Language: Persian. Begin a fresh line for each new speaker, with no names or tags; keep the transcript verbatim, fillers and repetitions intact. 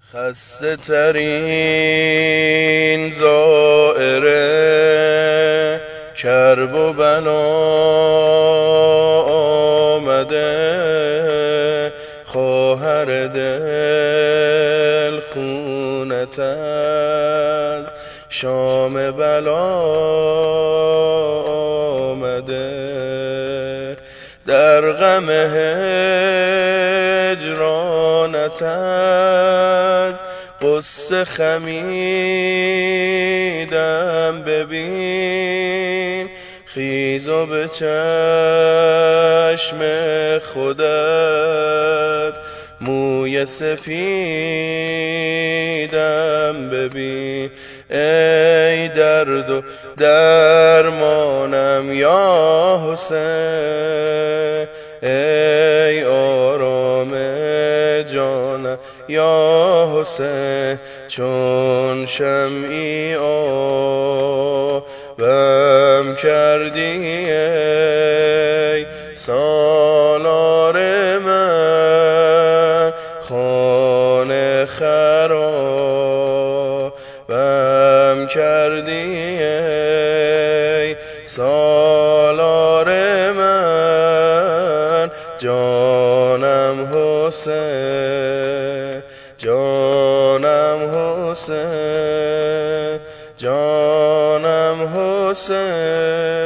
خسته ترین زائره کرب و بلا آمده، خواهر دل خونت از شام بلا آمده. در غم هجرانت از قصه خمیدم، ببین خیز و به چشم خودت موی سفیدم ببین. ای درد و درمانم یا حسین، ای آرام جانم یا حسین، چون شمعی آبم کردی ای سالار من. خانه خرابم کردی ای سالار من. جانم حسین، جانم حسین، جانم حسین.